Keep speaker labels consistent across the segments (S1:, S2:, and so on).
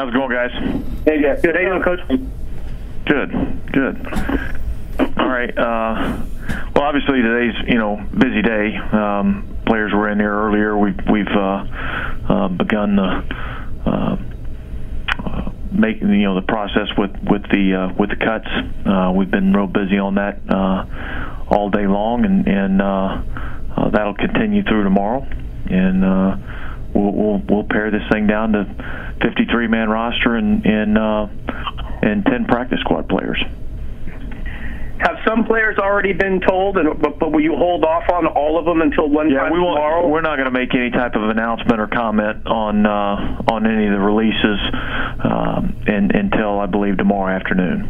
S1: How's it going, guys?
S2: Hey, yeah. Good. How you doing, Coach?
S1: Good. All right. Well, obviously today's busy day. Players were in here earlier. We've begun making the process with the cuts. We've been real busy on that all day long, and that'll continue through tomorrow. And we'll pare this thing down to 53-man roster and 10 practice squad players.
S2: Have some players already been told, but will you hold off on all of them until time tomorrow?
S1: We're not going to make any type of announcement or comment on any of the releases until I believe tomorrow afternoon.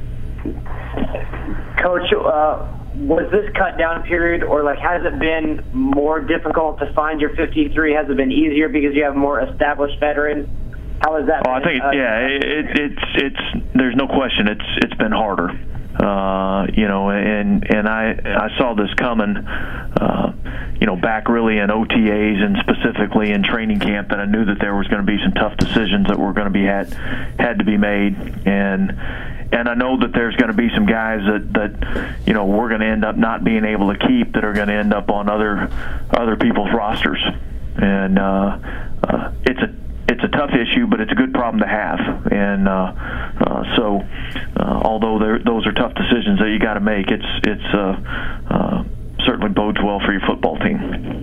S3: Coach, was this cut down period, or has it been more difficult to find your 53? Has it been easier because you have more established veterans? How has that been?
S1: I think it's there's no question it's been harder. And I saw this coming, back really in OTAs and specifically in training camp, that I knew that there was going to be some tough decisions that were going to be had to be made, and I know that there's going to be some guys that we're going to end up not being able to keep, that are going to end up on other people's rosters, and it's a tough issue, but it's a good problem to have. And so, although those are tough decisions that you got to make, it's certainly bodes well for your football team.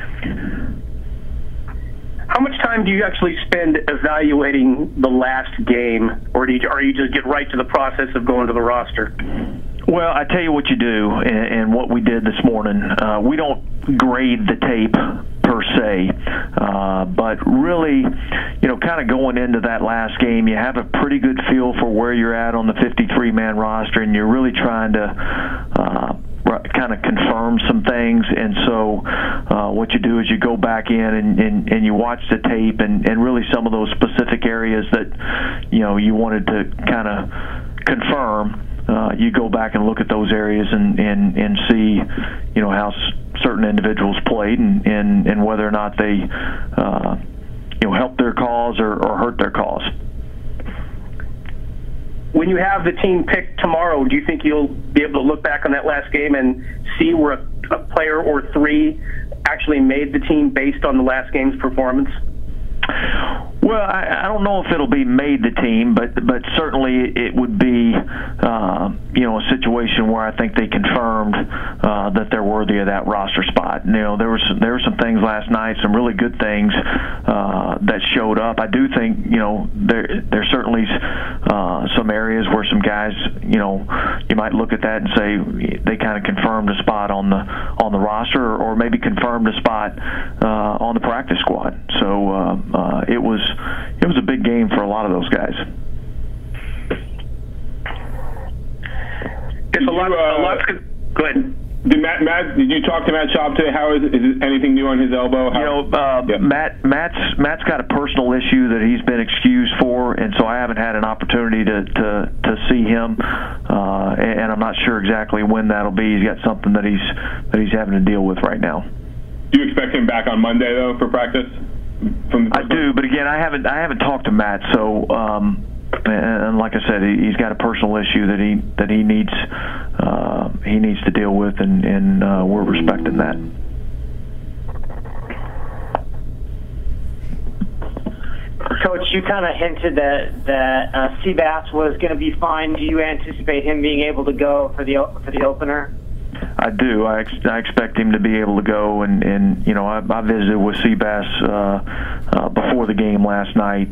S2: How much time do you actually spend evaluating the last game, or are you just get right to the process of going to the roster?
S1: Well, I tell you what you do, and what we did this morning. We don't grade the tape per se, but really, kind of going into that last game, you have a pretty good feel for where you're at on the 53-man roster, and you're really trying to kind of confirm some things. And so what you do is you go back in and you watch the tape, and really some of those specific areas that you wanted to kind of confirm. You go back and look at those areas and see, how certain individuals played and whether or not they, helped their cause or hurt their cause.
S2: When you have the team picked tomorrow, do you think you'll be able to look back on that last game and see where a player or three actually made the team based on the last game's performance?
S1: Well, I don't know if it'll be made the team, but certainly it would be, a situation where I think they confirmed that they're worthy of that roster spot. There were some things last night, some really good things that showed up. I do think there's certainly some areas where some guys you might look at that and say they kind of confirmed a spot on the roster, or maybe confirmed a spot on the practice squad. So it was a big game for a lot of those guys.
S2: It's a lot. Go ahead.
S4: Matt, did you talk to Matt Schaub today? How is anything new on his elbow?
S1: Matt's got a personal issue that he's been excused for, and so I haven't had an opportunity to see him, and I'm not sure exactly when that'll be. He's got something that he's having to deal with right now.
S4: Do you expect him back on Monday though for practice?
S1: I do, but again, I haven't talked to Matt, so and like I said, he's got a personal issue that he needs to deal with, and we're respecting that.
S3: Coach, you kind of hinted that Seabass was going to be fine. Do you anticipate him being able to go for the opener?
S1: I do. I expect him to be able to go, and I visited with Seabass before the game last night.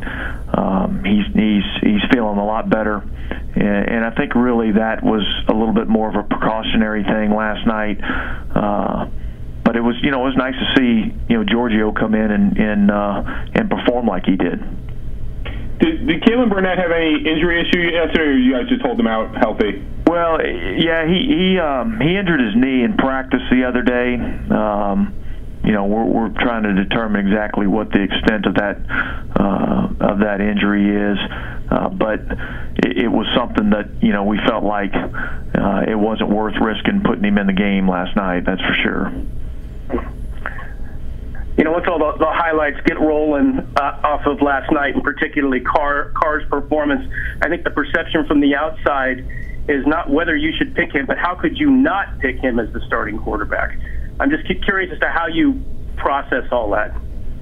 S1: He's feeling a lot better, and I think really that was a little bit more of a precautionary thing last night. But it was it was nice to see Giorgio come in and perform like he did.
S4: Did Kalen Burnett have any injury issue yesterday, or you guys just hold him out healthy?
S1: Well, yeah, he injured his knee in practice the other day. We're trying to determine exactly what the extent of that injury is, but it was something that we felt like it wasn't worth risking putting him in the game last night. That's for sure.
S2: once all the highlights get rolling off of last night, and particularly Carr's performance, I think the perception from the outside is not whether you should pick him, but how could you not pick him as the starting quarterback? I'm just curious as to how you process all that.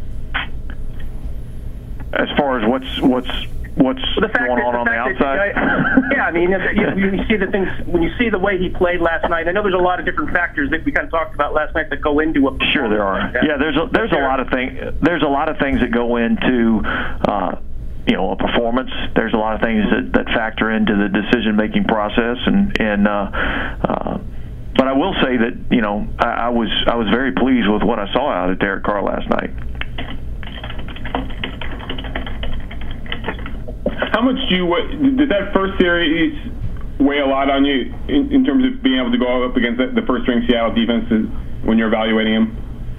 S1: As far as what's going on the outside?
S2: Yeah, I mean, you see the things when you see the way he played last night. I know there's a lot of different factors that we kind of talked about last night that go into it.
S1: Sure, there are. Yeah, there's a lot of things. There's a lot of things that go into a performance. There's a lot of things that factor into the decision-making process, but I will say that I was very pleased with what I saw out of Derek Carr last night.
S4: How much does that first series weigh a lot on you in terms of being able to go up against the first-string Seattle defense when you're evaluating him?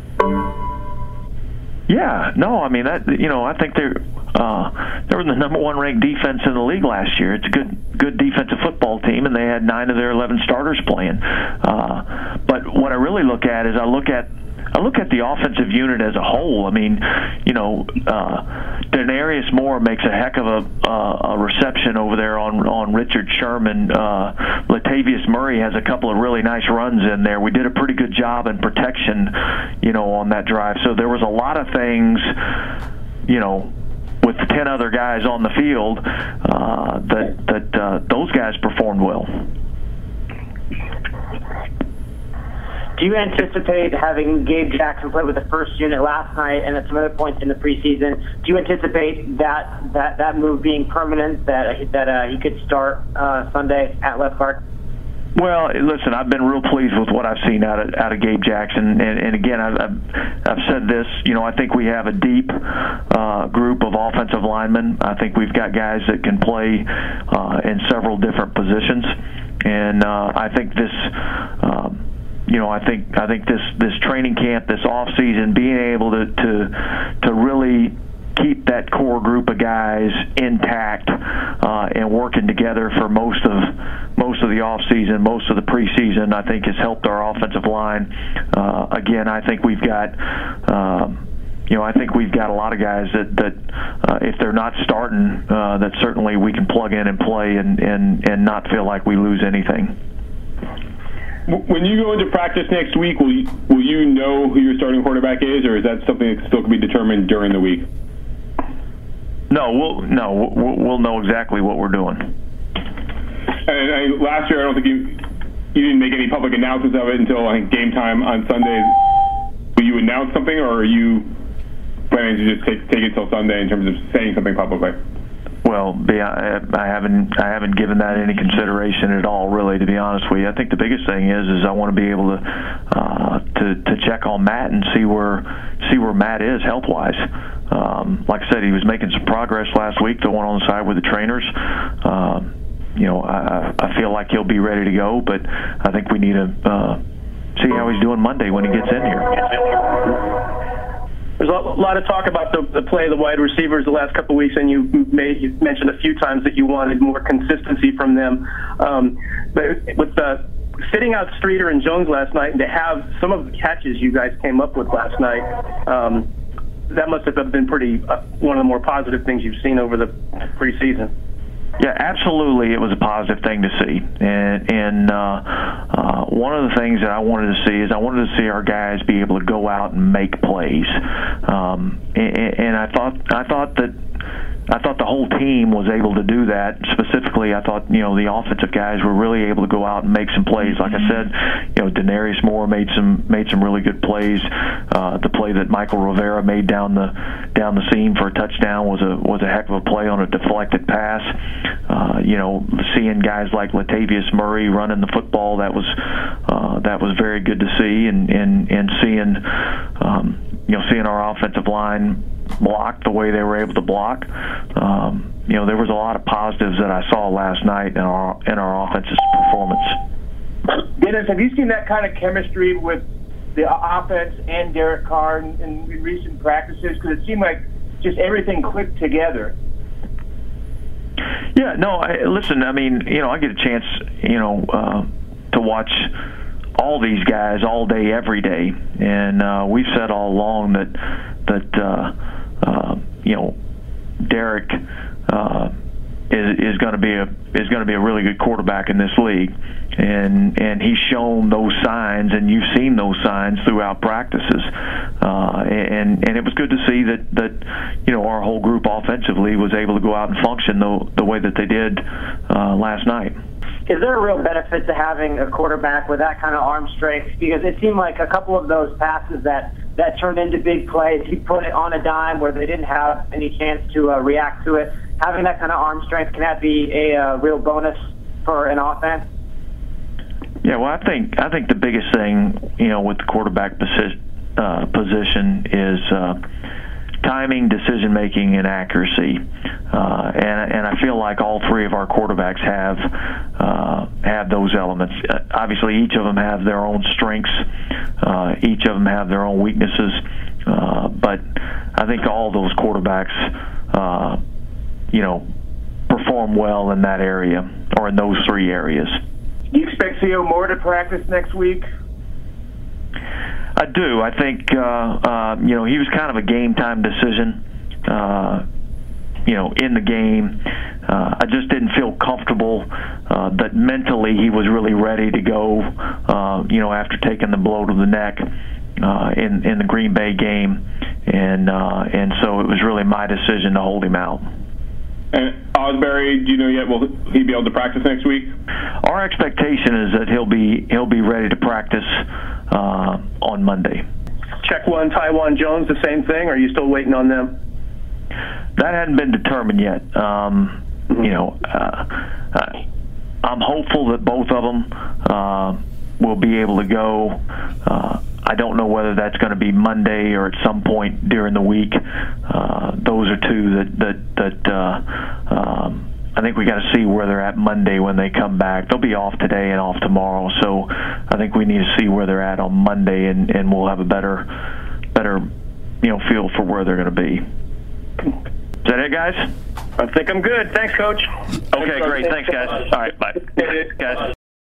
S1: Yeah, no, I mean I think they were the number one ranked defense in the league last year. It's a good defensive football team, and they had 9 of their 11 starters playing. But what I really look at is I look at the offensive unit as a whole. I mean, Denarius Moore makes a heck of a reception over there on Richard Sherman. Latavius Murray has a couple of really nice runs in there. We did a pretty good job in protection, on that drive. So there was a lot of things, with the 10 other guys on the field, that those guys performed well.
S3: Do you anticipate having Gabe Jackson play with the first unit last night and at some other points in the preseason? Do you anticipate that move being permanent, that he could start Sunday at left guard?
S1: Well, listen, I've been real pleased with what I've seen out of Gabe Jackson, and again, I've said this. I think we have a deep group of offensive linemen. I think we've got guys that can play in several different positions, and I think this. I think this training camp, this off season, being able to really keep that core group of guys intact and working together for most of the off season, most of the preseason, I think has helped our offensive line. Again, I think we've got. I think we've got a lot of guys that if they're not starting, that certainly we can plug in and play and not feel like we lose anything.
S4: When you go into practice next week, will you know who your starting quarterback is, or is that something that still can be determined during the week?
S1: No, we'll know exactly what we're doing.
S4: And last year, I don't think you didn't make any public announcements of it until game time on Sunday. Will you announce something, or are you planning to just take it till Sunday in terms of saying something publicly?
S1: Well, I haven't given that any consideration at all, really, to be honest with you. I think the biggest thing is I want to be able to check on Matt and see where Matt is health-wise. Like I said, he was making some progress last week, the one on the side with the trainers. I feel like he'll be ready to go, but I think we need to see how he's doing Monday when he gets in here.
S2: There's a lot of talk about the play of the wide receivers the last couple of weeks, and you mentioned a few times that you wanted more consistency from them. But with sitting out Streeter and Jones last night, and to have some of the catches you guys came up with last night, that must have been pretty one of the more positive things you've seen over the preseason.
S1: Yeah, absolutely. It was a positive thing to see, and one of the things that I wanted to see is I wanted to see our guys be able to go out and make plays, and I thought the whole team was able to do that. Specifically, I thought the offensive guys were really able to go out and make some plays. Like I said, Denarius Moore made some really good plays. The play that Michael Rivera made down the seam for a touchdown was a heck of a play on a deflected pass. Seeing guys like Latavius Murray running the football, that was very good to see, and seeing our offensive line block the way they were able to block. There was a lot of positives that I saw last night in our offense's performance.
S5: Dennis, have you seen that kind of chemistry with the offense and Derek Carr in recent practices? Because it seemed like just everything clicked together.
S1: Yeah, no, listen, I mean, I get a chance, to watch all these guys all day, every day. And we've said all along that Derek is going to be a really good quarterback in this league, and he's shown those signs, and you've seen those signs throughout practices, and it was good to see that our whole group offensively was able to go out and function the way that they did last night.
S3: Is there a real benefit to having a quarterback with that kind of arm strength? Because it seemed like a couple of those passes that turned into big plays, he put it on a dime where they didn't have any chance to react to it. Having that kind of arm strength, can that be a real bonus for an offense?
S1: Yeah, well, I think the biggest thing, with the quarterback position is timing, decision making, and accuracy. And I feel like all three of our quarterbacks have those elements. Obviously, each of them have their own strengths. Each of them have their own weaknesses. But I think all those quarterbacks, perform well in that area, or in those three areas.
S5: Do you expect Theo Moore to practice next week?
S1: I do. I think, he was kind of a game-time decision, in the game. I just didn't feel comfortable that mentally he was really ready to go, after taking the blow to the neck in the Green Bay game. And so it was really my decision to hold him out.
S4: And Ausberry, do you know yet? Will he be able to practice next week?
S1: Our expectation is that he'll be ready to practice on Monday.
S2: Check one, Taiwan Jones, the same thing, or are you still waiting on them?
S1: That hadn't been determined yet. I'm hopeful that both of them will be able to go. I don't know whether that's going to be Monday or at some point during the week. Those are two that I think we got to see where they're at Monday when they come back. They'll be off today and off tomorrow, so I think we need to see where they're at on Monday, and we'll have a better feel for where they're going to be. Is that it, guys?
S2: I think I'm good. Thanks, Coach.
S1: Okay, great. Thanks, guys. All right, bye. Guys.